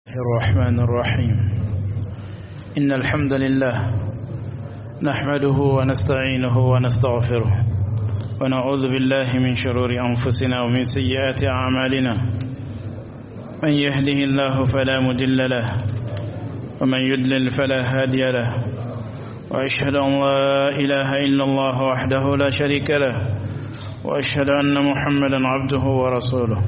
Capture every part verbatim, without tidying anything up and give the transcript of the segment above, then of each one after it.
الرحمن الرحيم. إن الحمد لله نحمده ونستعينه ونستغفره ونعوذ بالله من شرور أنفسنا ومن سيئات أعمالنا. من يهده الله فلا مضل له ومن يضلل فلا هادي له، وأشهد أن لا إله إلا الله وحده لا شريك له، وأشهد أن محمدا عبده ورسوله.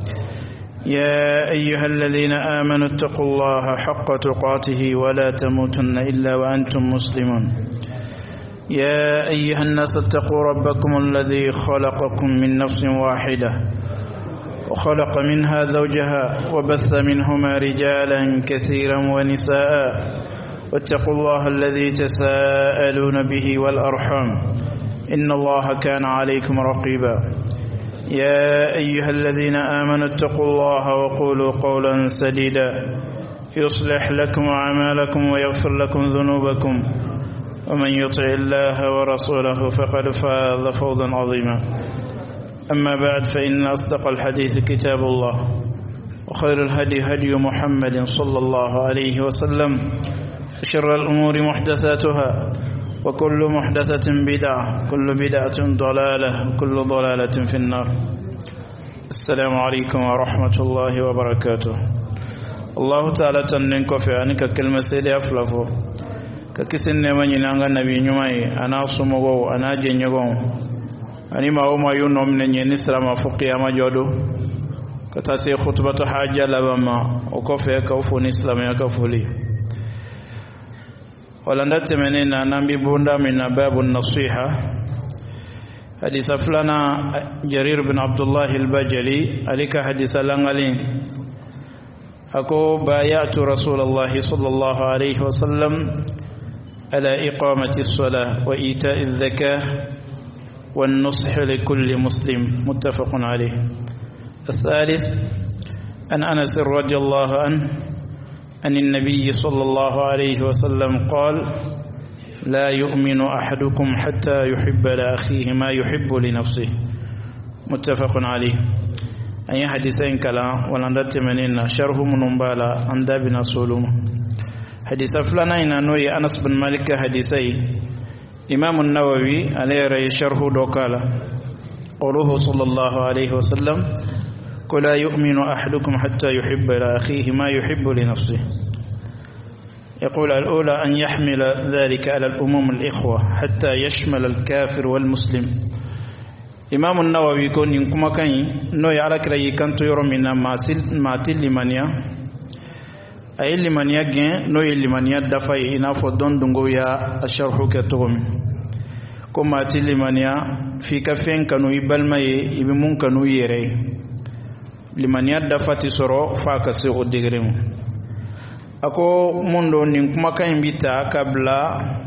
يا أيها الذين آمنوا اتقوا الله حق تقاته ولا تموتن إلا وأنتم مسلمون. يا أيها الناس اتقوا ربكم الذي خلقكم من نفس واحدة وخلق منها زوجها وبث منهما رجالا كثيرا ونساء، واتقوا الله الذي تساءلون به والأرحام إن الله كان عليكم رقيبا. يا أيها الذين آمنوا اتقوا الله وقولوا قولا سديدا يصلح لكم أعمالكم ويغفر لكم ذنوبكم، ومن يطع الله ورسوله فقد فاز فوزا عظيما. أما بعد، فإن أصدق الحديث كتاب الله، وخير الهدي هدي محمد صلى الله عليه وسلم، وشر الأمور محدثاتها، وكل محدثة بدعة، كل بدعة ضلالة، وكل ضلالة في النار. السلام عليكم ورحمة الله وبركاته. الله تعالى تنين كفي عنك كلمة سيدي أفلفو ككسن نماني نانغا نبي نمائي أنا سمغو أنا جنيغو أني ما هو ما يونو من ينسر ما فقيا ما جودو كتاسي خطبة حاجة لبما وكفي كوفو نسلام يكفولي. ولندت مننا نبي بوندا من باب النصيحة. حديث فلنا جرير بن عبد الله البجلي عليك حديث لنغلين أكو بايعت رسول الله صلى الله عليه وسلم على إقامة الصلاة وإيتاء الزكاة والنصح لكل مسلم، متفق عليه. الثالث أن أنس رضي الله عنه أن النبي صلى الله عليه وسلم قال: لا يؤمن أحدكم حتى يحب لأخيه ما يحب لنفسه، متفق عليه. أي حديثين كلا ولندت مننا شرح منبالا عند بنا سولوم. حديث فلنا إن نوي أنس بن مالك حديثي إمام النووي عليه رأي شرح دوكالا قوله صلى الله عليه وسلم: قل لا يؤمن أحدكم حتى يحب لأخيه ما يحب لنفسه. يقول: الأولى أن يحمل ذلك على الأمم الإخوة حتى يشمل الكافر والمسلم. إمام النووي يقول: إنكما كان نو يعلك رأي كنت يرى من ما تل لمنيا أي لمنيا جن نو لمنيا دفعي إنافو دون دنغو يا الشرح كتوم كما تل لمنيا في كفين كانوا يبالما يبمون كانوا يري لمنيا دفعتي سرو فاكسي ودغريم. ako mundo nin kuma kan bita kabla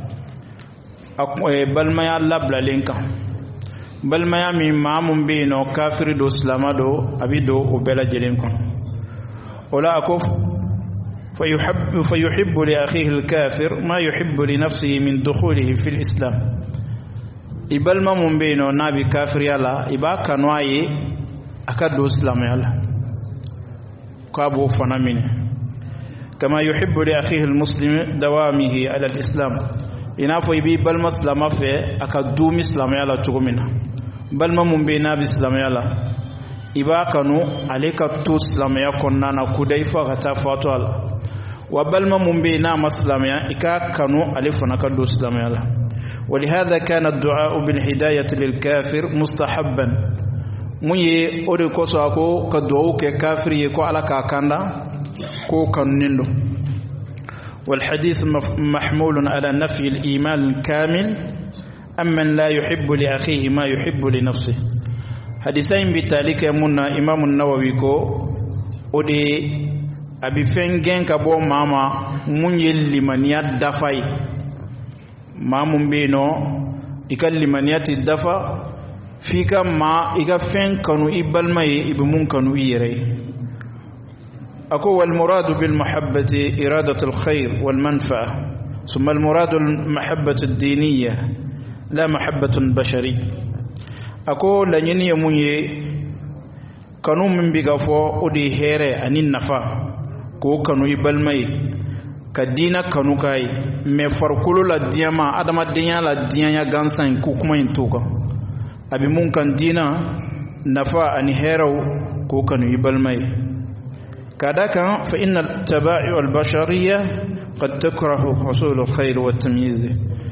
akwe balmaya labla lenka balmaya mi mamun be no kafir do islamado abido o bela jelenko wala ako fayuhibbu fayuhibbu li akhihi al-kafir ma yuhibbu li nafsihi min dukhulihi fi al-islam. ibalma mun be no nabi kafir yala ibaka noaye akado islam yala ko abo fanamine كما يحب لأخيه المسلم دوامه على الإسلام. إنافو يبي بل مسلم في أكدو مسلم يلا تغمنا بل ما مبينا بسلم يلا إبا كانوا عليك تو سلم يكوننا نكوديفا غتافاتو الله وبل ما مبينا مسلم يا إكا كانوا عليفنا كدو سلم يلا. ولهذا كان الدعاء بالهداية للكافر مستحبا مي أوريكو ساكو كدعو كافر يكو على كاكاندا كو كنندو. والحديث محمول على نفي الإيمان الكامل أمن لا يحب لأخيه ما يحب لنفسه. حديثين بتالك يمنا إمام النووي كو ودي أبي فنجن كبو ماما من يلي من يدفعي مامون بينو إكال من يتدفع فيك ما إكا فن كانوا إبال ما إبمون كانوا إيري. أقول: المراد بالمحبة إرادة الخير والمنفعة، ثم المراد المحبة الدينية لا محبة بشرية. أقول: لن يمني كانوا من بيغفو أدي هيري أن النفع ko kanu ibalmai ka dina kanu kai me farkulu la diyama adama dinya la dinya gansan ku kuma in toka abi mun kan dina nafa ani heraw ko kanu ibalmai kada kan fa inna tabai al bashariyya qad takrahu husul al khair wa tamyiz.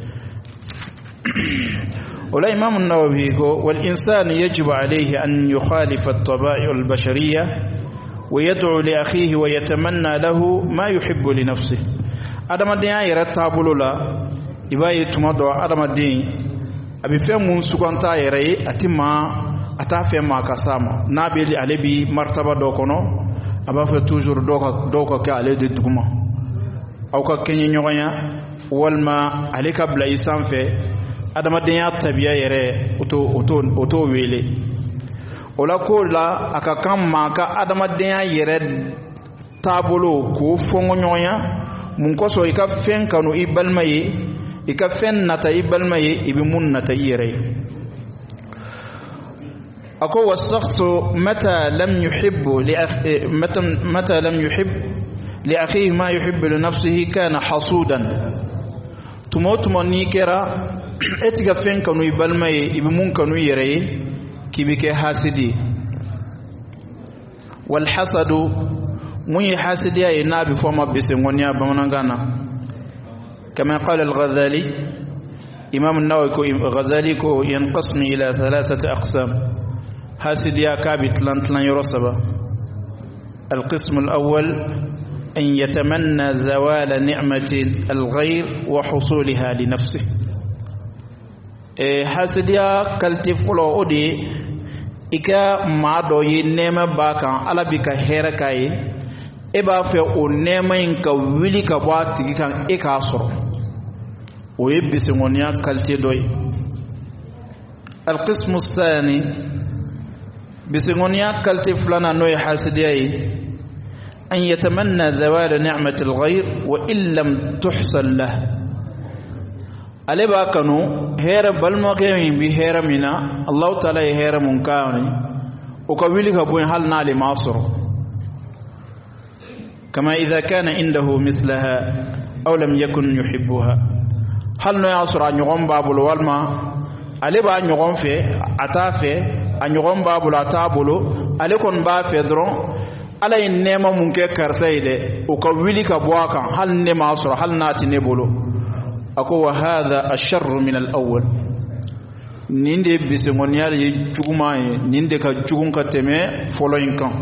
ولا إمام النووي والإنسان يجب عليه أن يخالف الطبائع البشرية ويدعو لأخيه ويتمنى له ما يحب لنفسه. أدم الدين يرتاب له إباي تمدو أدم الدين أبي فهم سكانتا يري أتما أتافهم ما كسامة نابل عليه مرتبة دوكنو أبا فتوجر دوكا دوكا كالي دتكما أو ككني نيوغيا والما عليك بلا إسام في adamadenya tabiya yere oto oto oto wele ola ko la aka kam maka adamadenya yere tabolo ko fongo nyoya mun ko so ika fen kanu ibalmaye ika fen nata ibalmaye ibi mun nata yere ako wasakhsu mata lam yuhibbu li mata mata lam yuhib li akhihi ma yuhibbu li nafsihi kana hasudan tumotumo ni kera etiga fen kanu ibalmaye ibi mun kanu yere kibike hasidi wal hasadu mun hasidi ay nabi foma bise ngonya bamanangana kama qala al ghazali imam an-nawawi ko ghazali ko yanqasmi ila thalathati aqsam hasidi ya kabit lan lan yurasaba al qism al awwal an yatamanna zawala ni'mati al ghayr wa husulaha li nafsihi. E hasidiya kalti fulo odi ika maado yi nema bakan ala bika hera kai e ba fe o nema in ka wili ka ba tigi kan e ka soro o yebisi ngonya kalti doy. al qismu thani bisingonya kalti fulana noy hasidiya yi an yatamanna zawala ni'mati al-ghayr wa illam tuhsal lahu ale ba kanu hera balma ke bi hera mina Allah taala e hera mun kaani o ka wili ka boy hal na le masr kama idha kana indahu mithlaha aw lam yakun yuhibbuha hal no yasra nyogom babul walma ale ba nyogom fe atafe a nyogom babul atabulu ale kon ba fe dron ala in nema mun ke karsaide o ka wili ka boaka hal ne masr hal nati ne bolo ako wa hadha asharru min al-awwal ninde bisengoniar yi juguma ninde ka jugun ka teme foloin kan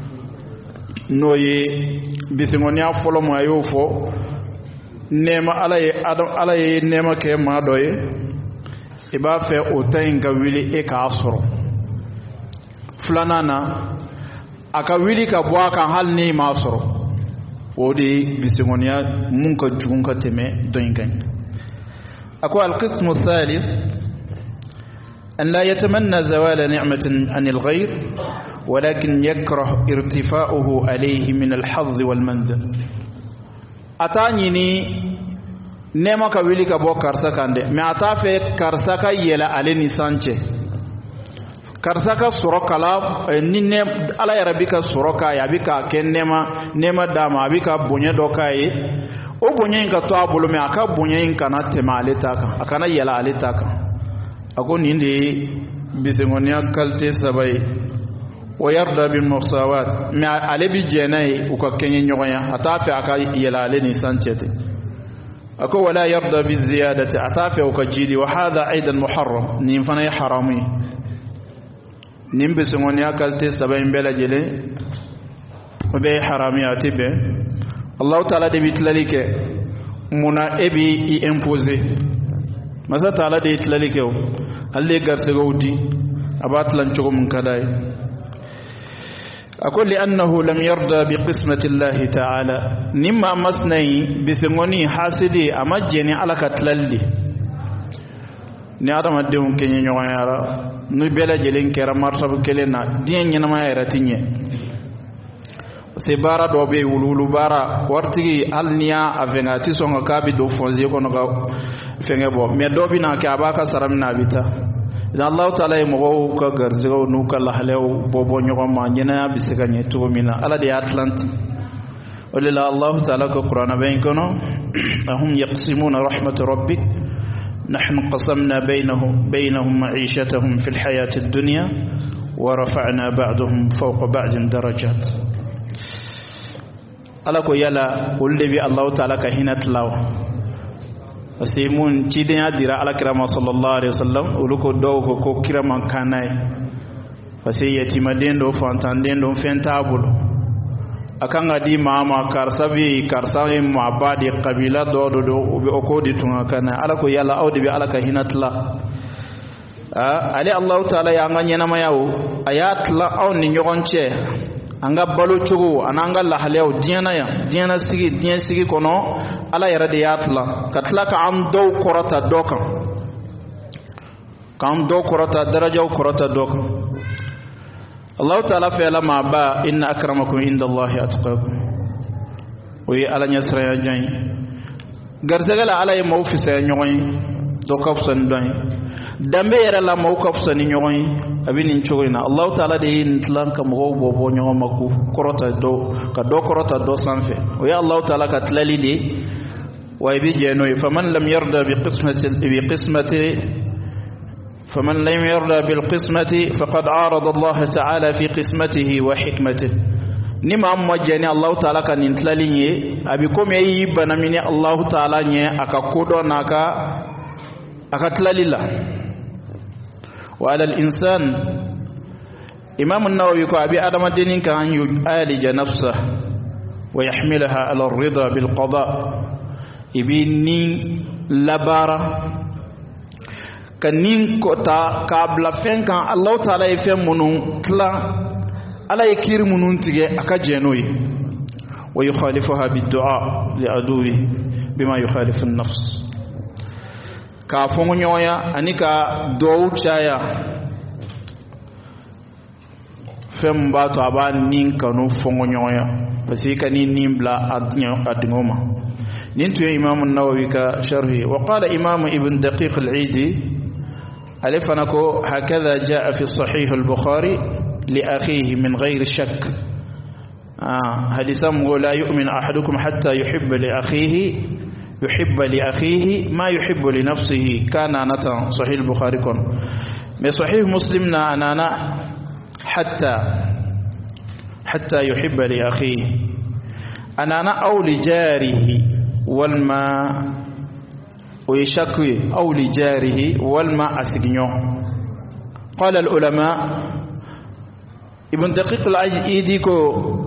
noye bisengonia folo mo ayo fo nema alaye adam alaye nema ke ma doye e ba fe o tayin ka wili e ka asoro flanana aka wili ka bwa kan hal ni ma asoro wodi bisengonia mun ka jugun ka teme doyin kan. أكو القسم الثالث أن لا يتمنى زوال نعمة عن الغير ولكن يكره ارتفاعه عليه من الحظ والمنزل. أتانيني نما كويلي كبو كارساكا ما أتافي كارساكا يلا على نسانچه كارساكا سوروكا لا نيني على يربيكا سوروكا يابيكا كن نما نما داما يابيكا بونيه دوكاي o bonye inka to abulu me aka bonye inka na tema aletaka akana yela aletaka ako nindi bisengonia kalte sabai wa yarda bil musawat me alebi jenai uka kenye nyoya atafe aka yela ale ni sanchete ako wala yarda bil ziyadati atafe uka jili wa hadha aidan muharram ni mfana harami nim bisengonia kalte sabai mbela jele be harami atibe Allah Ta'ala de bitlalike muna ebi i imposer masa Ta'ala de bitlalike o alle garse gowdi abatlan chogo mun kadai akol li annahu lam yarda bi qismati Allah Ta'ala nimma masnai bisengoni hasidi amajeni alaka tlalli ni adama de mun kenye nyoyara nu bela jelen kera martabu kelena dien nyana ma yara tinye se bara do be wululu bara wartigi alniya avenga ti songa kabi do fonzi ko no fenge bo me do bina ka abaka saramna bita da Allah taala mo ko garzigo nu kala halew bobo nyogo ma nyina bisika nye to mina ala de atlant ولله الله تعالى القرآن بينكم هم يقسمون رحمة ربك نحن قسمنا بينهم بينهم معيشتهم في الحياة الدنيا ورفعنا بعضهم فوق بعض درجات ألاكو يلا قل لي الله تعالى كهنا تلاو أسيمون تيدنا ديرا على كرام صلى الله عليه وسلم ولكو دوغو كو كرام كاناي فسيتي مدين دو فانتاندين دو فنتابلو akanga di mama karsabi karsawi mabadi qabila do do do be okodi tunga kana ala ko yalla awdi be ala ka hinatla ali allah taala ya nganya na mayawo ayatla aw ni nyogonche anga balo chugo ananga la halew diana ya diana sigi diana sigi kono ala yara de yatla katla ka am do korata dokan kam do korata darajaw korata dokan الله تعالى في لما با إن أكرمكم عند الله أتقاكم وي على نسر يا جاي غرزغلا على موفي سي نيوي دو كفسن دوي دامبي يرا لا موكف سن نيوي ابين نچوينا الله تعالى دي نتلان كم هو بوبو نيو مكو كروتا دو كدو كروتا دو سانفي وي الله تعالى كتلالي دي واي بي جنوي فمن لم يرضى بقسمه بقسمه فمن لم يرضى بالقسمة فقد عارض الله تعالى في قسمته وحكمته نما موجاني الله تعالى كان ينتلالي أبيكم يبنى من الله تعالى أكا كودو ناكا أكا تلالي الله وعلى الإنسان إمام النووي أبي آدم الدين كان يعالج نفسه ويحملها على الرضا بالقضاء إبني لبارة kanin kota kabla fenkan Allah taala yefe munun kla ala yekir munun tige aka jenoyi wa yukhalifuha bid-du'a li aduwi bima yukhalifu an-nafs ka fongo nyoya anika dowu chaya fem bato aban nin kanu fongo nyoya basi kanin nimbla adnyo adngoma nintu imam an-nawawi ka sharhi wa qala imam ibn daqiq al-eidi ألفنكو هكذا جاء في الصحيح البخاري لأخيه من غير شك حديثا آه لا يؤمن أحدكم حتى يحب لأخيه يحب لأخيه ما يحب لنفسه كان نتا صحيح البخاري كون من صحيح مسلمنا أنانا حتى حتى يحب لأخيه أنانا أو لجاره والماء ويشكوي أو لجاره والماء أسجنو قال العلماء ابن دقيق العيد كو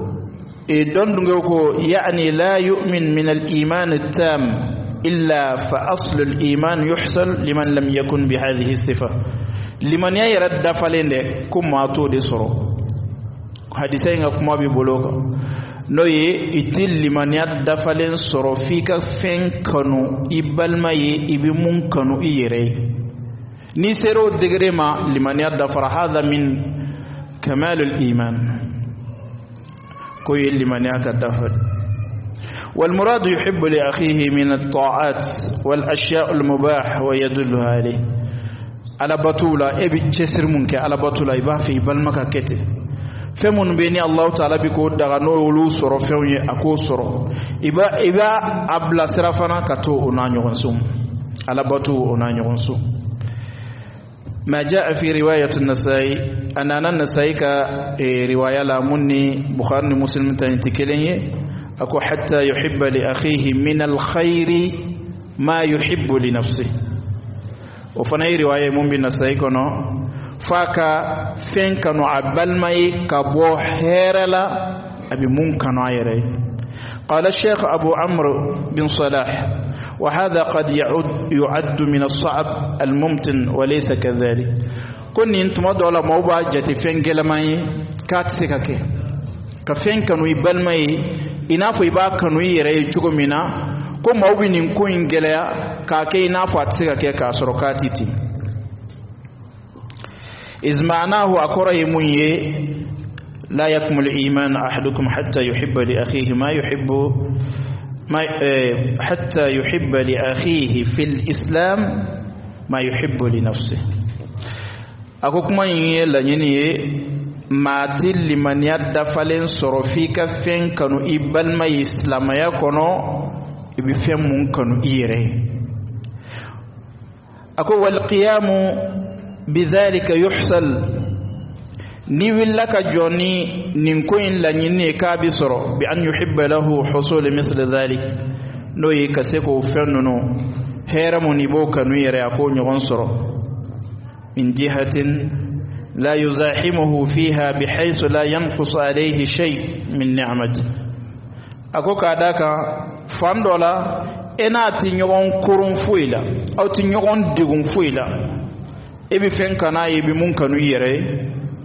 يعني لا يؤمن من الإيمان التام إلا فأصل الإيمان يحصل لمن لم يكن بهذه الصفة لمن يرد فلين كما تو دي سرو حديثين كما بيقولوا noye itil limaniyat dafalen soro fika fen kanu ibalma ye ibi mun kanu iyere ni sero degre ma limaniyat dafara hada min kamal al-iman koy limaniyat dafal wal murad yuhibbu li akhihi min at-ta'at wal ashya' al-mubah wa yadullu alayhi ala batula ebi chesir munke ala batula iba fi balma ka kete femun beni Allah taala bi ko daga no wulu soro fewye ako soro iba iba abla sirafana kato onanyo onsum ala batu onanyo onsum ma jaa fi riwayat an-nasai anana an-nasai ka riwaya la munni bukhari muslim tan tikelenye ako hatta yuhibba li akhihi min al-khairi ma yuhibbu li nafsihi wa fana riwaya mun bin nasai kono faka fen kanu abalmai kabo herala abi mun kanu ayre قال الشيخ أبو عمرو بن صلاح وهذا قد يعد يعد من الصعب الممتن وليس كذلك كن انتم دولا موبا جتي فين جلماي كاتسكك كفين كانوا يبلماي inafo iba kanu yere jugumina ko mawbi nin ko ingeleya ka ke inafo atsika ke ka sorokatiti izmanahu akora yimunye لا يكمل إيمان أحدكم حتى يحب لأخيه ما يحب ما حتى يحب لأخيه في الإسلام ما يحب لنفسه أكو كما يلا يني ma til liman yadda falen soro fi ka fen kanu ibal may islam ya kono ibi fen mun kanu ire ako wal qiyamu bidhalika yuhsal ni willaka joni nin ko in la nyine ka bi soro bi an yuhibba lahu husul misl dhalik no yi ka se ko fenno hera mun ibo kanu ire ako nyon soro min jihatin لا يزاحمه فيها بحيث لا ينقص عليه شيء من نعمته ako kadaka fandola enati nyogon kurun fuila aw ti nyogon digun fuila ebi fen kana ebi mun kanu yere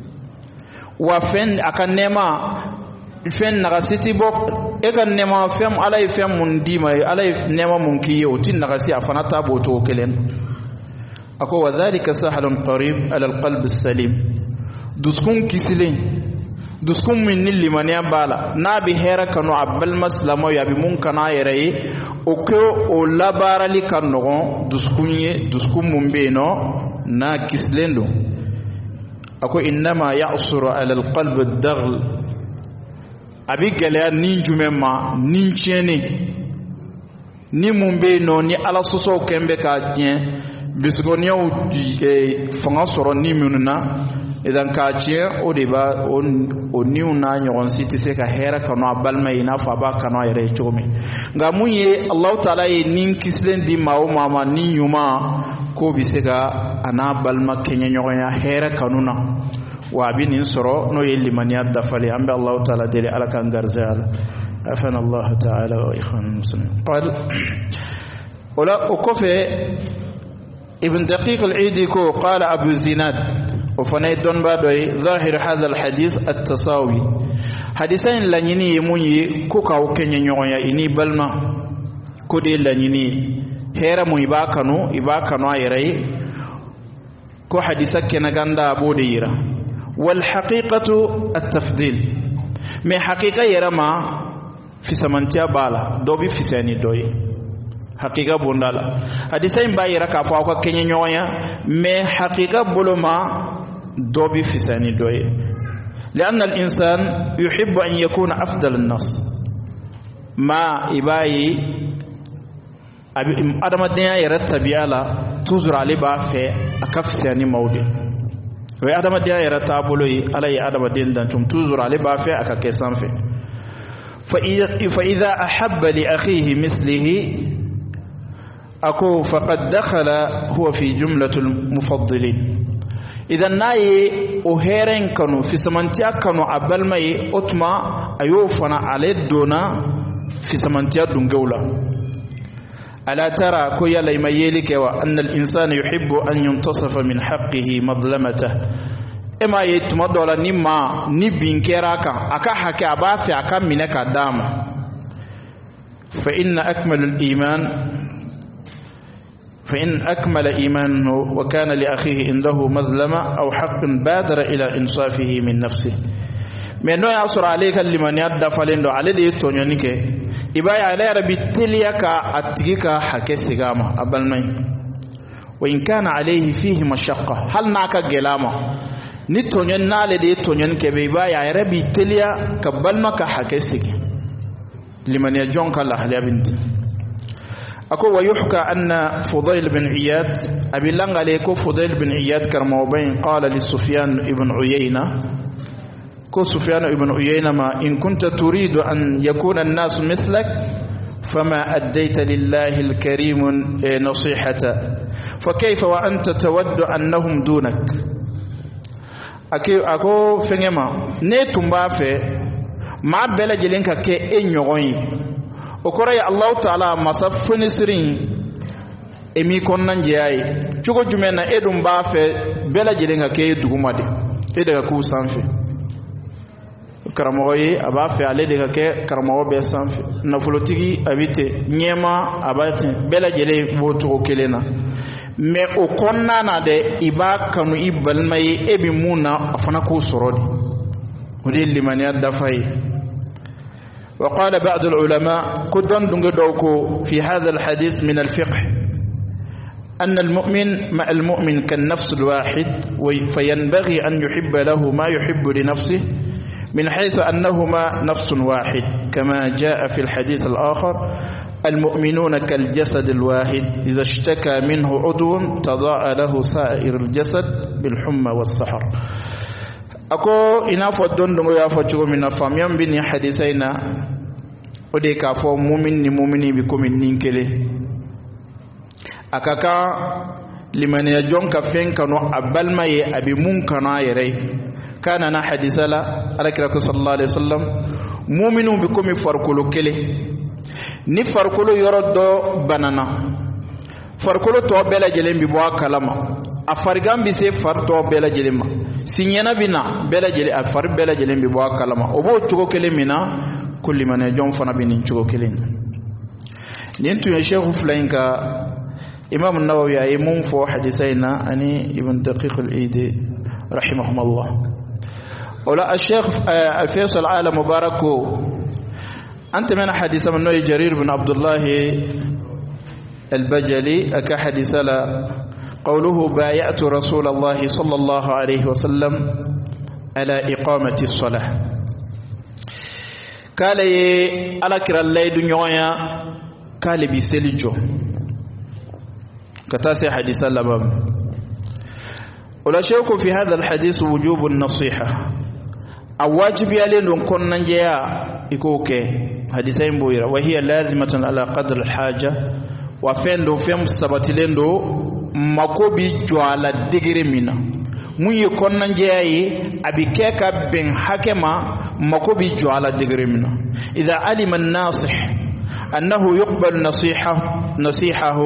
wa fen akan nema fen naga siti bok e kan nema fem alay fem mun dima alay nema mun kiyo tin naga si afana taboto kelen ako wadhalika sahlun qarib ala alqalb alsalim duskun kisilin duskun min limaniya bala nabi hera kanu abal maslamo ya bi mun kana yere o ko o labarali kanogo duskunye duskun mun be no na kislendo ako inma ya'suru ala alqalb ad-daghl abi gala ni jumema ni chene ni mun be no ni ala soso kembe ka tien bisgoniyaw fanga soro ni mununa idan ka tiye o de ba o niw na nyon siti se ka hera kanu abalma ina fa ba kanu yere chomi nga munye Allah taala e nin kislen di mawo mama ni nyuma ko bisega ana balma kenya nyoya hera kanuna wa binin soro no yeli maniya dafali ambe Allah taala dele ala kan garzal afana Allah taala wa ikhwan muslimin qal wala ukofe ابن دقيق العيدي كو قال أبو زيناد وفنيت دون بادوي ظاهر هذا الحديث التساوي حديثين لنيني يموني كوكا وكني نيويا إني بلما كودي لنيني هيرا مو يباكنو يباكنو أيري كو حديثك كنغاندا أبو ديرا والحقيقة التفضيل من حقيقة يرما في سمنتيا بالا دوبي في ساني دوي حقيقة بوندالا حديثين بايرا كافوا كو كيني نيويا مي حقيقة بولما دوبي في ساني دوي لأن الإنسان يحب أن يكون أفضل الناس ما إباي أدم الدنيا يرتب يالا تزرع لبا في أكف ساني مودي وأدم الدنيا يرتب لي على أدم الدين دانتم تزرع لبا في أكف سانفي فإذا أحب لأخيه مثله أكو فقد دخل هو في جملة المفضلين إذا ناي أهيرين كانوا في سمنتيا كانوا أبل ماي أتما أيوفنا على الدونا في سمنتيا دونجولا ألا ترى كويا لما يلك وأن الإنسان يحب أن ينتصف من حقه مظلمته إما يتمد ولا نما نبين كراكا أكا حكا أبافي أكا منك دام فإن أكمل الإيمان فإن أكمل إيمانه وكان لأخيه عنده مظلمة أو حق بادر إلى إنصافه من نفسه من نوع يصر عليك لمن يدى فلندو على دي تونيونيك إبايا على ربي تليك أتيك حكي سيغاما أبالمي وإن كان عليه فيه مشقة هل ناك جلاما نتونيون نالي دي تونيونيك بيبايا على ربي تليك كبالمك حكي سيغ لمن يجونك الله لابنت أكو ويحكى أن فضيل بن عياد أبي لنغ عليكو فضيل بن عياد كرموبين قال لسفيان بن عيينة كو سفيان بن عيينة ما إن كنت تريد أن يكون الناس مثلك فما أديت لله الكريم نصيحة فكيف وأنت تود أنهم دونك أكو فنما نيتم بافي ما بلا جلنك كي إن يغوين okora ya Allah taala masafuni sirin emi konnan jiyayi cugo jumena edum ba fe bela jilenga ke dugumade e daga ku sanfe karamoyi aba fe ale daga ke karamowo be sanfe na folotigi abite nyema abate bela jele boto kelena me o konna na de iba kanu ibalmai ebi muna afana ko sorodi ودي لمن يدفعي. وقال بعض العلماء قدن دنجدوكو في هذا الحديث من الفقه أن المؤمن مع المؤمن كالنفس الواحد فينبغي أن يحب له ما يحب لنفسه من حيث أنهما نفس واحد كما جاء في الحديث الآخر المؤمنون كالجسد الواحد إذا اشتكى منه عضو تضاء له سائر الجسد بالحمى والسحر. أكو إنافو الدندو يافو تشغو من الفاميان بني حديثينا ودي كافو مؤمن مؤمني بكم النينكلي akaka limaniya jonka fenka no abalma ye abi munkana yere kana na hadisala alakira sallallahu alaihi wasallam mu'minu bi komi farkulu kele ni farkulu yorodo banana farkulu to bela jelen bi bo kalama afargam bi se farto bela jelema sinyana bina bela jele afar bela jelen bi bo kalama obo chugo kele mina kulli man jon fana binin chugo kele nintu ya sheikh fulainka إمام النووي أيمون فو حديثينا أني ابن دقيق الإيدي رحمه الله ولا الشيخ الفيصل العالم مبارك أنت من حديث من نوي جرير بن عبد الله البجلي أكا حديث لا قوله بايعت رسول الله صلى الله عليه وسلم على إقامة الصلاة قال على كرا الليل نيويا قال بسلجو كتاسي حديث اللباب ولا شك في هذا الحديث وجوب النصيحة أو واجب يلين ونكون نجيا يكوكي حديثين بويرة وهي لازمة على قدر الحاجة وفين دو فين مستبتلين دو مكوبي جوالا ديجري منا مو يكون نجيا أبي كيكا بين حكما مكوبي جوالا ديجري منا إذا علم الناصح أنه يقبل نصيحة نصيحه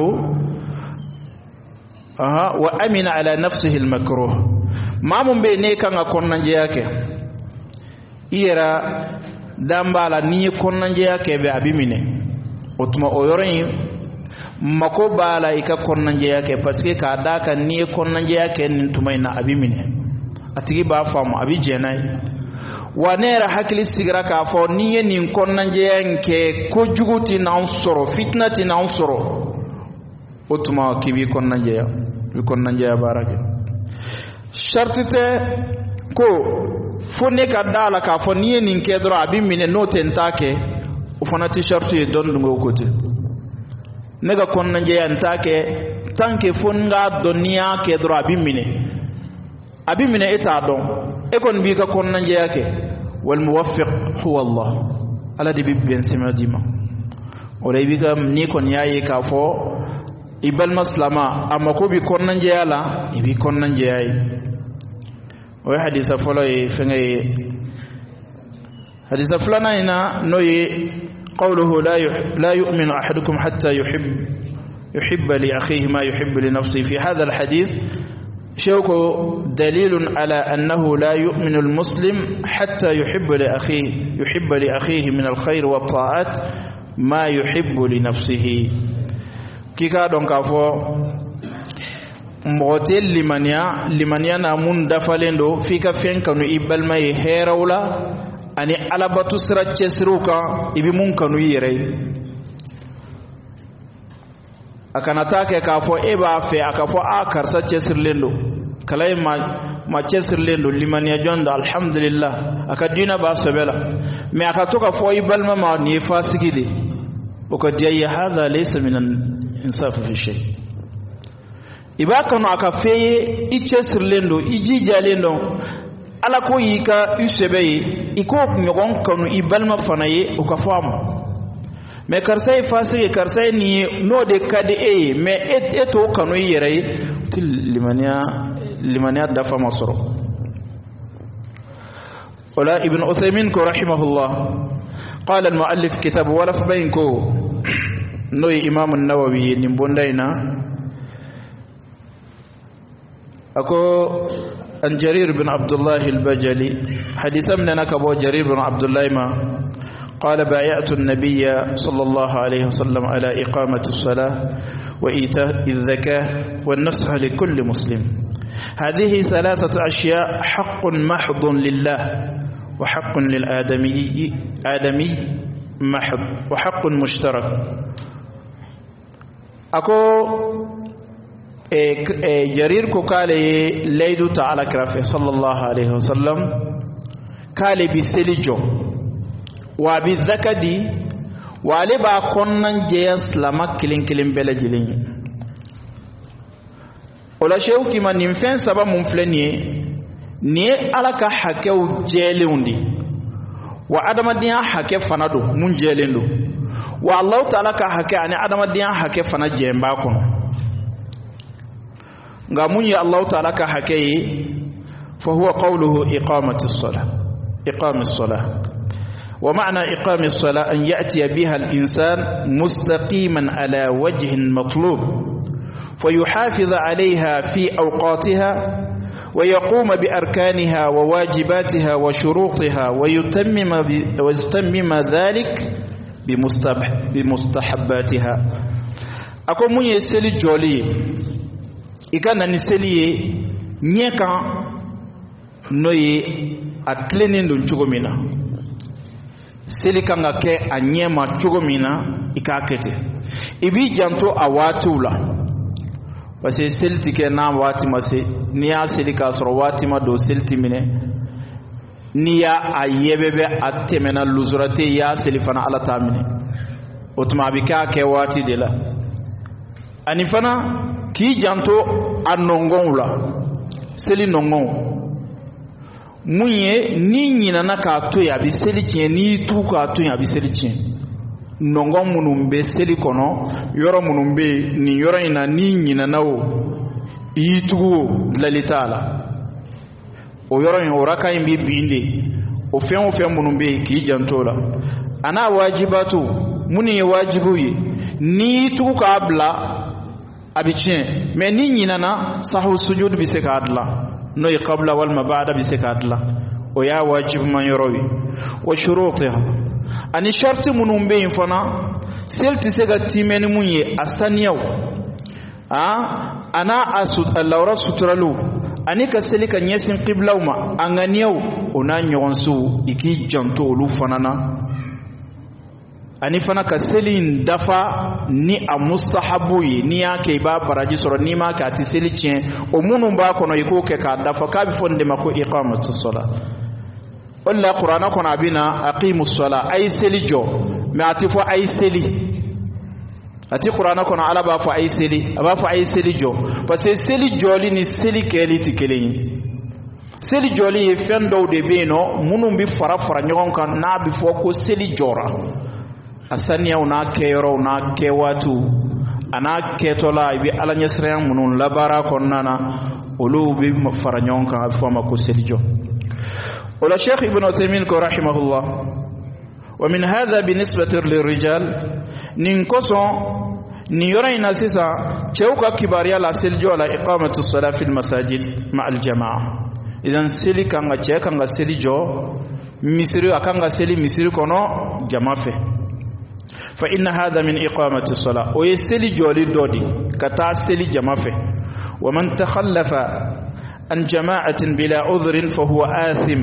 أها وأمن على نفسه المكروه ما من بيني كان أكون نجياك إيرا دامبالا ني كون نجياك بأبي مني وتما أورين مكو بالا إيكا كون نجياك بسكي كاداكا ني كون نجياك نتمينا أبي مني أتيجي بافام أبي جناي ونرى حكلي سيغرا كافو ني ني كون نجياك كوجوتي نانسورو فتنة نانسورو وتما كيبي كون نجيا بكون نجيا بارك شرطته كو فوني كدالا كافوني نين كدرو ابي من نوتن تاكي وفناتي شرطي دون دغو كوتي نغا كون نجيا نتاكي تانكي فونغا دنيا كدرو ابي من ابي من اتا دون اكون بيكا كون نجيا كي والموفق هو الله الذي بيبن سما ديما ولا بيكا نيكون ياي كافو ibal maslama amma ko bi kon nanje yala ibi kon nanje yayi o hadisa folo e fengay hadisa fulana ina noyi qawluhu la la yu'minu ahadukum hatta yuhib yuhibba li akhihi ma yuhibbu li nafsihi fi hadha alhadith shawku dalilun ala annahu la yu'minu almuslim hatta yuhibba li akhihi yuhibba li akhihi min alkhair wa ta'at ma yuhibbu li nafsihi kika don kafo mbotel limania limania na mun dafalendo fika fenkanu ibal may herawla ani alabatu sirace siruka ibi mun kanu yire akana take kafo eba fe akafo akar sace sirlendo kalay ma ma sirlendo limania jonda alhamdulillah akadina ba sobela me akatoka fo ibal ma ni fasigide okadiya hadha laysa minan insaf fi shay ibaka no akafeye iche sirlendo iji jalendo ala ko yika usebeye iko nyogon kanu ibalma fanaye ukafamu me karsay fasige karsay ni no de kade e me et eto kanu yere til limania limania dafa masro wala ibn uthaymin ko rahimahullah قال المؤلف كتاب ولا فبينكو نوي إمام النووي نبوندينا أكو أن جرير بن عبد الله البجلي حديث من نكبو جرير بن عبد الله ما قال بايعت النبي صلى الله عليه وسلم على إقامة الصلاة وإيتاء الزكاة والنصح لكل مسلم هذه ثلاثة أشياء حق محض لله وحق للآدمي آدمي محض وحق مشترك أكو e jarir ko kale laydu ta'ala krafe sallallahu alayhi wasallam kale bi selijo wa bi zakadi wa le ba konnan je islama kilin kilin bela jilin ola shew ki man nim fen saba mum flenier ni alaka hakew jelewndi wa adama diya hake fanado mun jelendo wa allah ta'ala ka hake ani adama diya hake fana jemba kono nga munyi allah ta'ala ka hake fa huwa qawluhu iqamati as-salah iqami as-salah wa ma'na iqami as-salah an ya'ti biha al-insan mustaqiman ala wajhin matlub فيحافظ عليها في أوقاتها ويقوم بأركانها وواجباتها وشروطها ويتمم ويتمم ذلك بمستحباتها أكو من يسلي جولي إكان نسلي نيكا نوي أتلنين دون تشوغمينا سلي كان كي أنيما تشوغمينا إكاكتي إبي جانتو أواتولا parce que selti ke na wati mase ni ya selika soro wati ma do selti mine ni ya ayebebe atemena luzurate ya selifana ala tamine otuma bika ke wati de la anifana ki janto anongon la seli nongon munye ni nyina na ka to ya bi seli kien ni tu ka to ya bi seli kien nongon munumbe seli kono yoro munumbe ni yoro ina ni nyina nawo yitugo lalitaala o yoro en oraka imbi binde o fen o fen munumbe ki jantola ana wajibatu muni wajibu yi ni tugo ka abla abicien mais ni nyina na sahu sujud bi se ka adla no qabla wal mabada bi se ka adla o ya wajibu man yorowi wa shurutiha ani sharti munumbe infana selti sega timeni munye asaniyaw ah ana asut allawra sutralu ani ka selika nyesin qiblawma anganiyaw ona nyonsu iki janto lu fanana ani fana ka selin dafa ni a mustahabu yi ni yake ba baraji soro ni ma ka ti selicien o munumba kono iko ke ka dafa ka bi fonde mako iqamatu salat wala qur'ana kona bina aqimus sala ay selijo ma atifu ay seli ati qur'ana kona ala ba fa ay seli aba fa ay selijo parce que selijo li ni seli keli tikeleyin selijo li fendo de beno munum bi fara fara nyon kan na bi fo ko selijora asania una kero na kewatu ana ketola bi ala nyesran munun labara konnana olu bi fara nyon kan fo ma ko selijo ولا شيخ ابن عثيمين رحمه الله ومن هذا بالنسبة للرجال ننقصوا نيرين سيسا شوكا كباريا لا سلجو على إقامة الصلاة في المساجد مع الجماعة إذن سلي كانغا تشي كانغا سلجو مصري كانغا سلي مصري كونو جماعة فإن هذا من إقامة الصلاة ويسلي جولي دودي كتا سلي جماعة ومن تخلف عن جماعة بلا عذر فهو آثم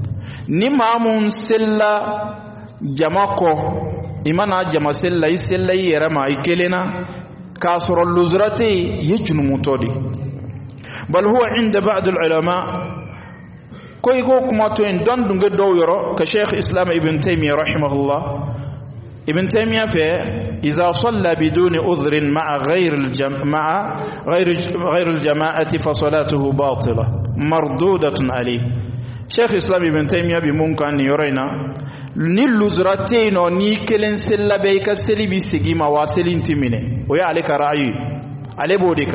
نمام سلا جماكو إمانا جما سلا يسلا يرما يكلنا كاسر اللزرتي يجن متودي بل هو عند بعض العلماء كوي كوكما توين دون دونغ دو يرو كشيخ إسلام ابن تيمية رحمه الله ابن تيمية في إذا صلى بدون عذر مع غير الجم مع غير غير الجماعة فصلاته باطلة مردودة عليه شيخ الإسلام ابن تيمية بممكن يرينا نلزرتين ونيكلن سلا بيك سلي بسجيما واسلين تمنه ويا عليك رأي على بودك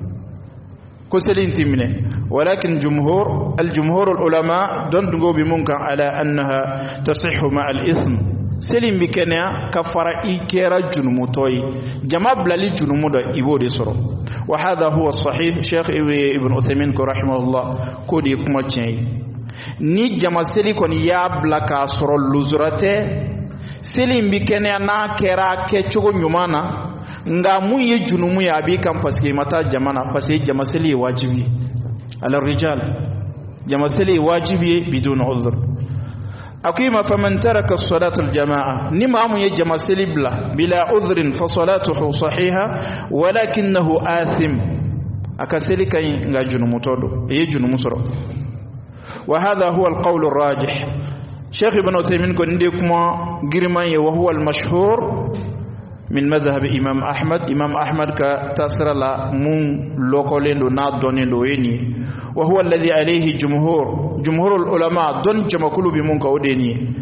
كسلين تمنه ولكن جمهور الجمهور العلماء دون تقول بممكن على أنها تصح مع الإثم سليم بكنيا كفر إيكيرا جنموتوي جمع بلالي جنمودا إبودي سرو وهذا هو الصحيح شيخ ابن عثيمين رحمه الله كودي كما تشي ni jama seli koni ya blaka soro luzurate seli mbikene na kera ke chogo nyumana nga mu ye junumu ya bi kan paske mata jamana paske jama seli wajibi ala rijal jama seli wajibi bidun udhr akima faman taraka as-salata al-jama'a nima mu ye jama seli bla bila udhrin fa salatuhu sahiha walakinahu athim akaseli kay nga junumu todo e junumu soro wa hadha huwa alqawl arrajih Sheikh Ibn Uthaymin ko ndi kuma girman ye wa huwa almashhur min madhhab Imam Ahmad Imam Ahmad ka tasra la mun lokolendo na donendo yeni wa huwa alladhi alayhi jumhur jumhur ulama don jamakulu bi mun ka odeni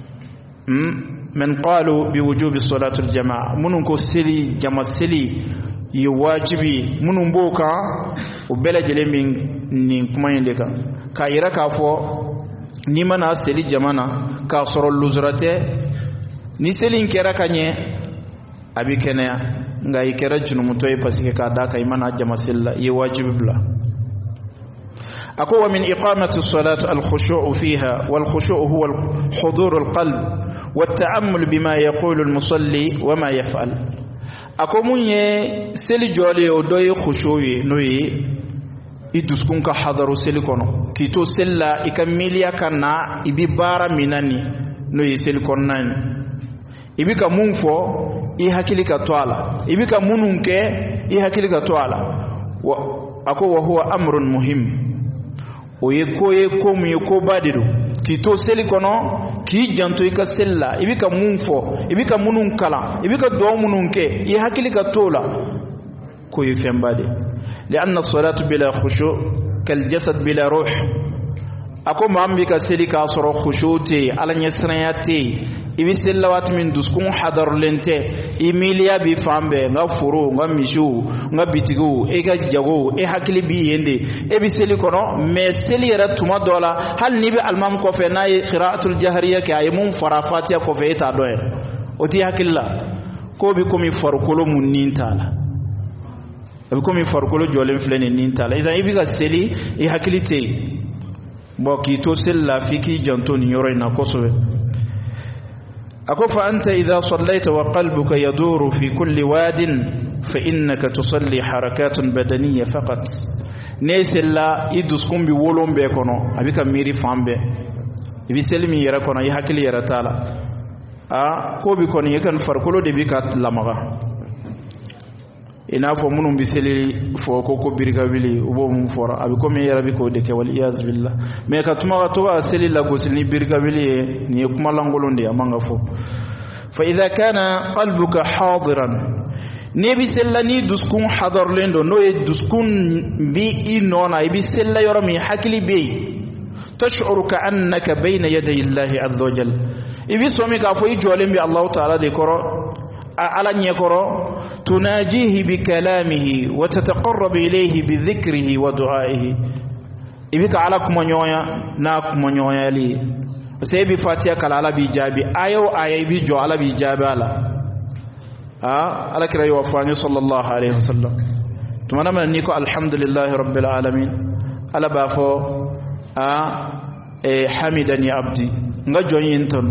من قالوا بوجوب الصلاة الجماعة منو كو سلي جما سلي يواجبي منو بوكا وبلا جلمين نين كما يندكا كايرا كافو نيمانا سلي جمانا كاسرو لوزرته ni selin kera kanye abi kenya ngai kera junumutoy pasike ka daka imana jama silla yi wajibi bla أقوى من إقامة الصلاة الخشوع فيها والخشوع هو حضور القلب والتأمل بما يقول المصلي وما يفعل أقوى من سلي جولي ودوي خشوعي نوي إدسكون كحضر سلي كونو كيتو سلا إكمليا كنا إبي بارا مناني نوي سلي كونان إبي كمونفو إيهاكيلي كتوالا إبي كمونونكي إيهاكيلي كتوالا أقوى وهو أمر مهم oye koye ko mu ko badiru ki to seli kono ki janto ika sella ibika munfo ibika munun kala ibika do munun ke yi hakili ka tola ko yi fembade lianna as-salatu bila khushu kal jasad bila ruh ako mambika seli ka soro khushuti ala nyesrayati ibi sellawat min duskun hadar lente emilia bi fambe nga furu nga mishu nga bitigu e ga jago e hakili bi yende e bi seli kono me seli era tuma dola hal ni bi almam ko fe nay qira'atul jahriya ka ay mum farafatiya ko fe ta doer oti hakilla ko bi komi farkulo mun nintala bi komi farkulo jolen flene nintala idan ibi ga seli e hakili te bo ki to sella fiki janto ni yoro na kosobe أكف أنت إذا صليت وقلبك يدور في كل واد فإنك تصلي حركات بدنية فقط نيس الله يدسكم بولوم بيكونو أبيك ميري فامبي يبي سلمي يراكونا يحكي يراتالا آه كو بيكون يكن فرقلو دي بيكات لامغا ina fo munum bi seli fo ko ko birga wili ubo mum fora abi ko me yarabi ko de ke wal iyaz billah me ka tuma to ba seli la gosil ni birga wili ni kuma langolondi amanga fo fa idha kana qalbuka hadiran ne bi sellani duskun hadar lendo no e duskun bi inona bi sella yorami hakili be tash'uru ka annaka bayna yaday allah azza wajal ibi somi ka fo jolem bi allah ta'ala de koro على نيكرو تناجيه بكلامه وتتقرب إليه بذكره ودعائه إبيك على كمانيويا نا كمانيويا لي سيبي فاتيا كلا بيجابي آيو آي بيجو على بيجابي على آه على كرا يوفاني صلى الله عليه وسلم تمانا من نيكو الحمد لله رب العالمين على بافو آه إيه حمدني عبدي نجو ينتن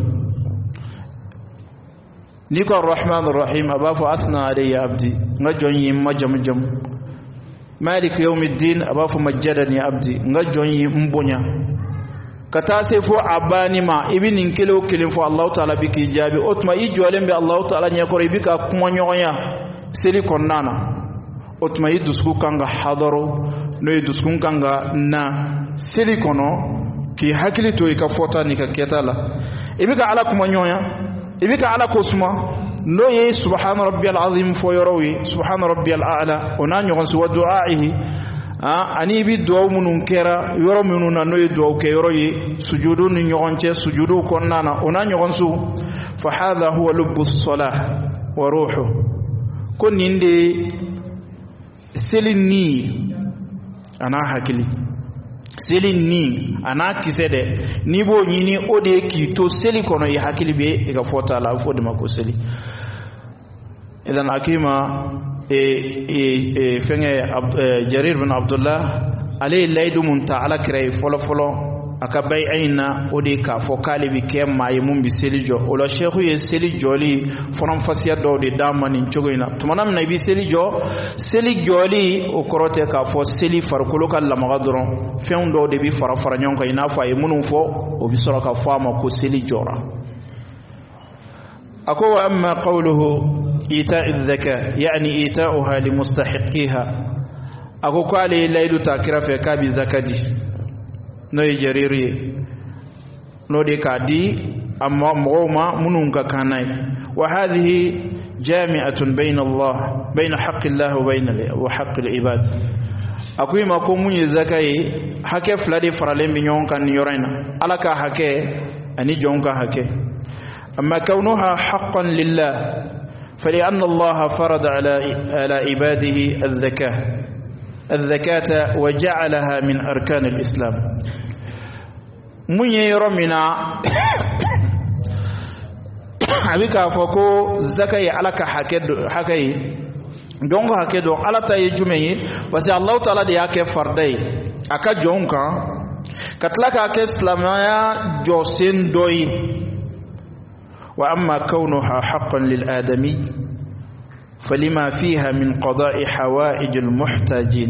نيكو الرحمن الرحيم أبافو أثنى علي عبدي نجوني مجم جم مالك يوم الدين أبافو مجدني عبدي نجوني مبنيا كتاسفو أباني ما إبن إنكلو كلم فو الله تعالى بك إجابي أتما إجوالين بي الله تعالى نيكور إبك أكمانيويا سيلي كنانا أتما يدسكو كانغا حضرو نو يدسكو كانغا نا سيلي كنو كي حكلي تو يكفوتا نيكا كيتالا إبك على كمانيويا ibika ala kosuma no ye subhana rabbiyal azim fo yorowi subhana rabbiyal a'la ona nyogon su du'aihi ani bi du'a munun kera yoro mununa no ye du'a ke yoroyi sujudu ni nyogon che sujudu konnana ona nyogon su fa hadha huwa lubbu salah wa ruhu koninde selini ana hakili selin ni ana kisede ni bo nyini ode ki to seli kono yi hakili be e ga fota la fo de mako seli idan akima e e e fenge Jarir bin Abdullah alayhi laydu mun ta'ala kiray folo folo akabay ayna ode ka fo kalibi kemma yi mum bi seli jo o la cheikhu ye seli joli fonom fasiya do de damani chogoina tumanam nabi seli jo seli joli o korote ka fo seli farkolo kala magadron fewn do de bi fara fara nyonka ina fa yi munum fo o bi soro ka fama ko seli jora ako wa amma qawluhu ita'i adh-dhaka yani ita'uha limustahiqiha ako ko ale laydu takira fe kabi zakadi no jariri no de kadi amma mawma munun ka kanai wa hadhihi jami'atun bayna Allah bayna haqqi Allah wa bayna wa haqqi al-ibad akui ma ko munyi zakai hake flade farale minyon kan yorena alaka hake ani jonka hake amma kaunuha haqqan lillah فلأن الله فرض على على عباده الزكاة الزكاة وجعلها من أركان الإسلام من يرمنا أبيك فكو زكاة على كحكي حكي جونغ حكي دو على تاي جمعي بس الله تعالى دي أكيد فردي أكا جونغا كتلاك أكيد إسلاميا جوسين دوي وأما كونها حقا للآدمي فلما فيها من قضاء حوائج المحتاجين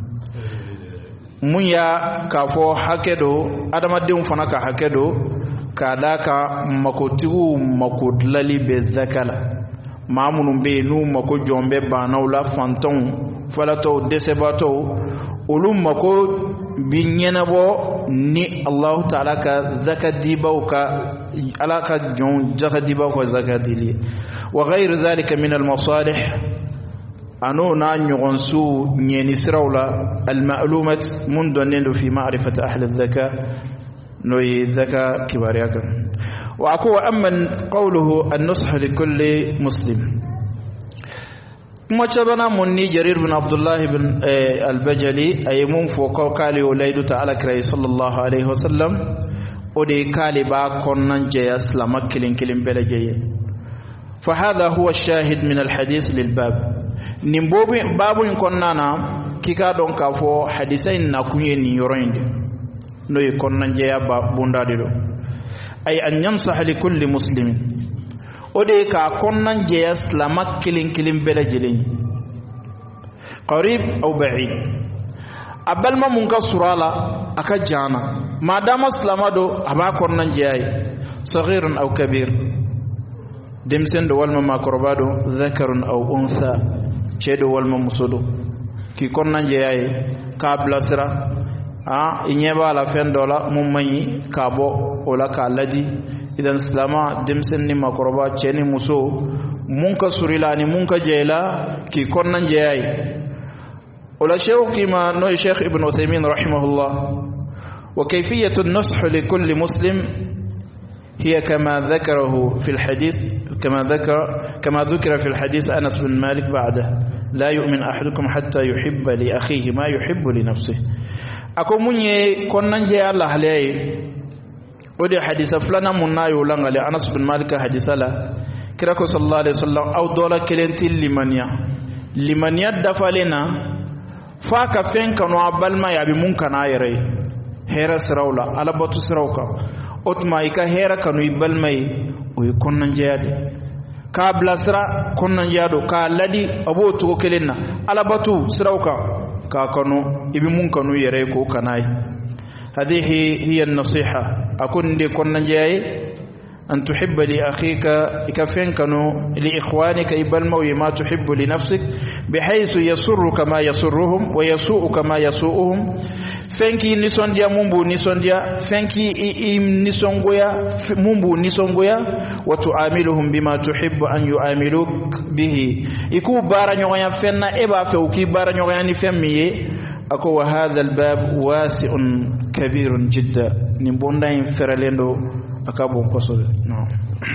منيا كافو حكدو أدم الدين فنك حكدو كذاك مكوتو مكودللي بالذكلا مامون بينو مكو جombe banawla fanton falato desebato ulum mako binyenabo ni Allah ta'ala ka zakati bauka alaka jon zakati bauka zakati li wa ghayr dhalika min al masalih anu na nyonsu nyeni sirawla al ma'lumat mun donendo fi ma'rifati ahli al zaka no zaka kibariyaka wa aquwa amma qawluhu an nush li kulli muslim kuma cabana munni jarir bin abdullah bin al-bajali ay mun foko kali ulaydu ta'ala kray sallallahu alayhi wasallam odi kali ba konnan je islamak kilin kilin belaje fa hadha huwa ash-shahid min al-hadith lil bab nimbobi babu konnana kika don ka fo hadisain na kunye ni yoroinde no y konnan je ya ba bundade do ay an yamsah li kulli muslimin ode ka konnan je islamak kilin kilin belajilin qarib aw ba'id abal ma mun ka surala aka jana madama islamado aba konnan je ay saghirun aw kabir demsen do walma makorbado dhakarun aw untha cedo walma musudo ki konnan je ay ka blasra a inyeba la fendola mum mani kabo ola ka ladi idan islama dimsen ni makoroba cheni muso munka surilani munka jela ki konnan jeyay wala shaykh kima no shaykh ibn Uthaymin rahimahullah wa kayfiyatu an-nush li kulli muslim hiya kama dhakarahu fi al-hadith kama dhakara kama dhukira fi al-hadith Anas bin Malik ba'da la yu'min ahadukum hatta yuhibba li akhihi ma yuhibbu li nafsihi ako munye konnan je Allah halay ودي حديث فلان منا يولان على أنس بن مالك حديث لا كركو صلى الله عليه وسلم أو دولا كلنتي لمنيا لمنيا دفالنا فاك فين كانوا عبال ما يبي ممكن عيري هيرا سراولا على بطو سراوكا أتما إيكا هيرا كانوا يبال ما ويكون نجادي كابلا سرا كون نجادو كالدي أبو تو كلنا على بطو سراوكا كاكانوا يبي ممكن يري كو كناي هذه هي النصيحة أكون دي كنا جاي أن تحب لأخيك كفين كانوا لإخوانك يبلموا ما تحب لنفسك بحيث يسرك ما يسرهم ويسوءك ما يسوءهم فانكي نسون ديا مumbu نسون ديا فانكي إم نسون غويا مumbu نسون غويا وتعاملهم بما تحب أن يعاملوك به يكو بارا نيوغيا فينا إبا فوكي بارا نيوغيا نفهمي أكو هذا الباب واسع كبير جدا نبوندا ينفرلندو أكابو قصد نعم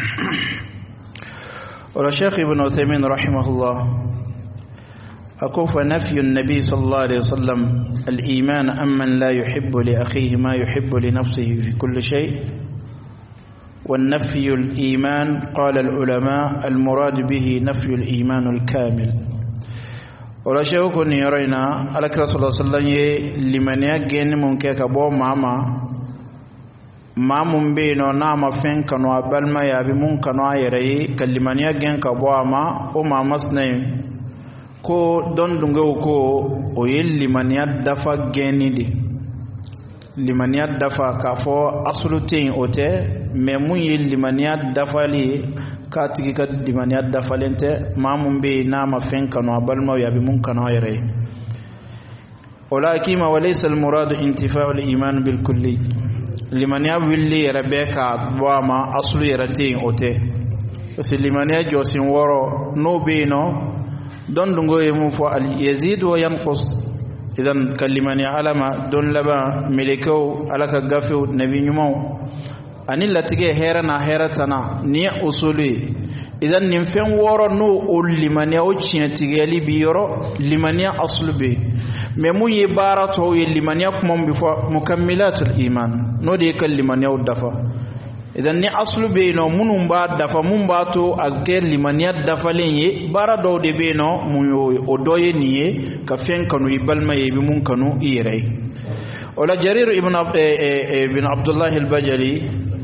والشيخ ابن عثيمين رحمه الله أكو فنفي النبي صلى الله عليه وسلم الإيمان أمن لا يحب لأخيه ما يحب لنفسه في كل شيء والنفي الإيمان قال العلماء المراد به نفي الإيمان الكامل ولا شيء كن يرينا على رسول الله صلى الله عليه وسلم لمن يجن ممكن كبو ماما ما من بينه نام فين كانوا بل ما يبي من كانوا يري كلمن يجن كبو ما وما مسنين كو دون دونغو كو ويل لمن يدفع جندي لمن يدفع كفو أصلتين أوته ممن يل لمن يدفع لي katiki kat dimaniya dafalente mamum be nama fen kanu abalma ya bi mun kanu ayre ولكن وليس المراد انتفاع الإيمان بالكلي لمن يولي ربك وما أصل يرتين أوتي بس لمن يجوسين ورو نو بينو دون دونغو يمفو يزيد وينقص إذن كلمن يعلم دون لبا ملكو على كغفو نبي نمو أني لاتيكي هيرنا هيرتنا ني أصولي إذن نمفن ورو نو أول لمن يوچين تيغيلي بيورو لمن يأصل بي ممو يبارتو لمن يكمم بفو مكملات الإيمان نو دي كلمن يودفا إذن ني أصل بينو منو با دفا من باتو أكير لمن يدفا لنيه بارا دو دي بينو ميو أدوي نيه كفين كانوا يبالما يبمون كانوا إيري ولا جرير ابن ابن عبد الله البجلي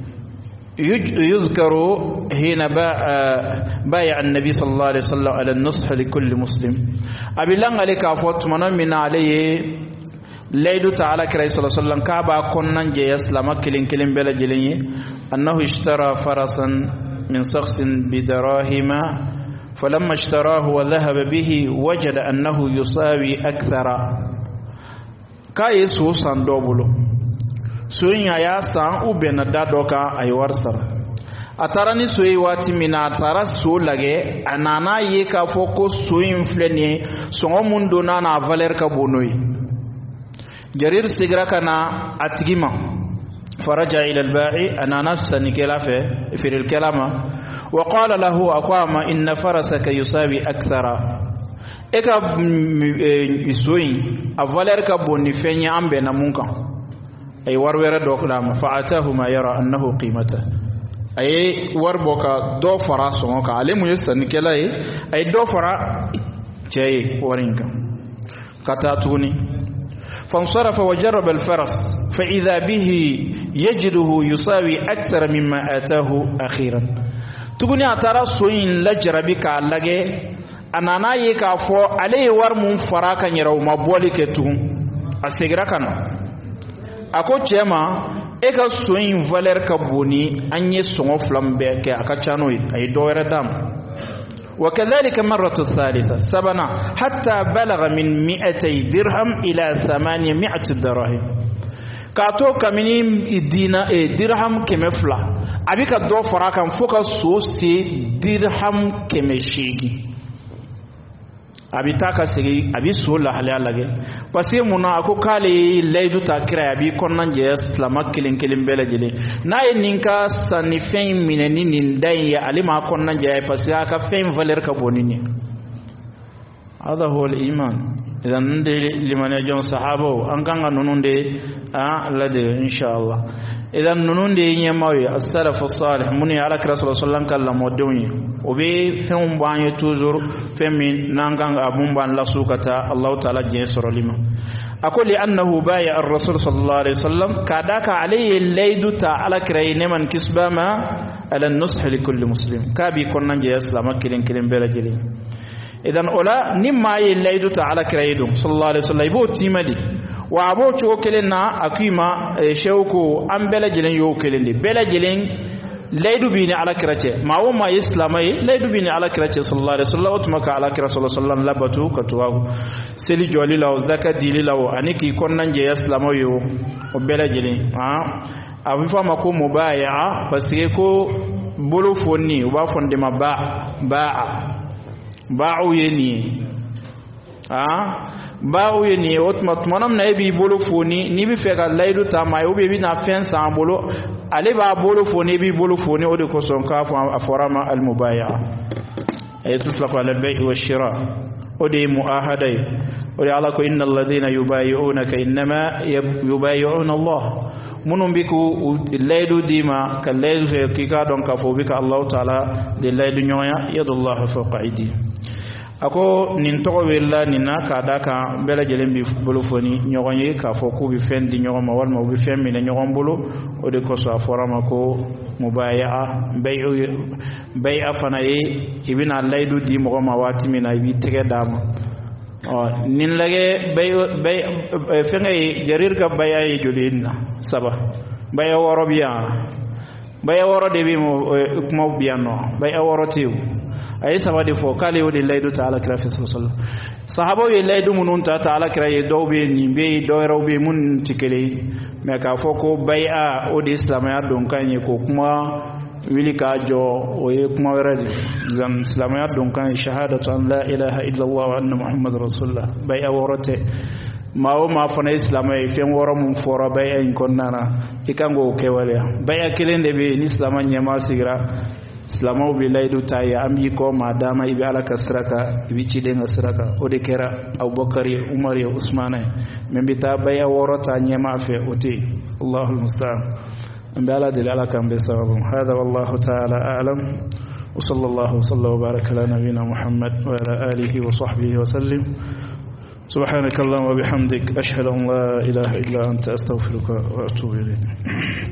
يذكر هنا بايع النبي صلى الله عليه وسلم على النصح لكل مسلم أبي لان عليك أفوت من عليه ليدو تعالى كريم صلى الله عليه وسلم كعبا كنا جيس لما كلين كلين بلا جليني أنه اشترى فرسا من شخص بدراهم فلما اشتراه وذهب به وجد أنه يساوي أكثر كاي سوسان دوبلو سوين يا سان وبين دادوكا أي ورسر أتراني سوي واتي من أترى سو لغي أنانا يكا فوكو سوين فلني سو من دونانا فالير كابونوي جرير سيغرا كان أتجمع فرجع إلى البائع أنا نفسا نكلا في الكلام وقال له أقام إن فرسك يساوي أكثر إكا يسوين أفالير كابوني فيني أم بين منك أي ورور دوكلام فأتاه ما يرى أنه قيمته أي وربك دو فرا سونك علم يسن كلا أي دو فرا جاي ورينك كتاتوني فانصرف وجرب الفرس فإذا به يجده يساوي أكثر مما آتاه أخيرا تقولي أترى سوين لجربك لغي أنا يكا فو عليه ورمون فراكا يرو مبولي كتون أسيغراكنا أكو جيما إكا سوين فالير كبوني أني سونو فلامبيك أكا چانوي أي دوير دام وكذلك مرة الثالثة سبنا حتى بلغ من مئتي درهم إلى ثمانمائة دراهم كاتو كميني دينا درهم كمفلا أبيك دو فراكم فوق سوسي درهم كمشيجي أبي تاكا سيجي أبي سولا حليا لغي فسي منا أكو كالي ليدو تاكرا أبي كونان جيس لما كلين كلين بلا جلي ناي نينكا سانيفين منني ننداي علي ما كونان جاي فسي أكا فين فالير كبونيني هذا هو الإيمان إذا ندي لمن يجون صحابه أنكان نندي آه لدي إن شاء الله إذا نندي يماوي السلف الصالح مني على رسول الله صلى الله عليه وسلم مودوني وبي فهم باني توزور فمن نانغان أبون بان لسوكتا الله تعالى جيسر لما أقول لأنه بايع الرسول صلى الله عليه وسلم كاداك عليه الليد تعالى كري نمن كسباما على النصح لكل مسلم كابي كنا جيس لما كلين كلين بلا جلين إذن أولا نما الليد تعالى كري صلى الله عليه وسلم يبو تيمدي وابو چو كلنا أكيما شوكو أم بلا جلين يو كلين بلا جلين ليدو بيني على كراتي ما هو ما إسلامي ليدو بيني على كراتي صلى الله عليه وسلم وتمك على كراتي صلى الله عليه وسلم لبتو كتواه سلي جولي له زكاة ديلي له أنيك يكون نجي إسلامي يو وبلا جلين آه أبيفا مكو مبايعة بس يكو بلو فوني وبافون دم باع باع باعو يني آه باعو يني وتمت منام نبي بلو فوني نبي فيك ليدو تاماي وبيبي نافين سامبلو ale ba bolo foni bi bolo foni o de ko son ka aforama al mubay'a ay tutlaq ala al bay' wa shira o de muahada o de ala ko innal ladina yubay'unaka inma yubay'una Allah munum biku laydu dima kal laydu fe kika don ka fo bika Allah ta'ala de laydu nyoya yadullah fawqa aidi ako nin togo wella nina ka daka bela jelen bi bolo foni nyogonye ka fo ku bi fendi nyogoma walma bi femmi ne nyogom bolo o de ko so forama ko mubaya'a bay'u bay'a fana e ibina laydu di mo ma wati mina bi tege dama o nin lage bay bay fengay jarir ka bay'a e jodinna saba bay'a woro biya bay'a woro de bi mo mo biya no bay'a woro tiw ay sabadi fo kale wodi laydu ta ala kira fi sallallahu sahabo ye laydu munun ta ta ala kira ye dawbe ni be do rawbe mun tikele me ka fo ko bai'a o de islam ya don kanye ko kuma wili ka jo o ye kuma wéradi zam islam ya don kan shahadatu an la ilaha illa allah wa anna muhammadar rasulullah bai'a worote mawo ma fana islam ay fen woro mum fora bai'a in konnana ikango kewale bai'a kelende be ni islam nyama sigra islamo bi laydu tay amyi ko ma dama ibi ala kasraka ibi ci de ngasraka o de kera abubakar umar ya usman membi ta bai'a worota nyama fe oti allahul musta'an بلا دل على كم بسبب هذا والله تعالى أعلم وصلى الله وسلم وبارك على نبينا محمد وعلى آله وصحبه وسلم سبحانك اللهم وبحمدك أشهد أن لا إله إلا أنت أستغفرك وأتوب إليك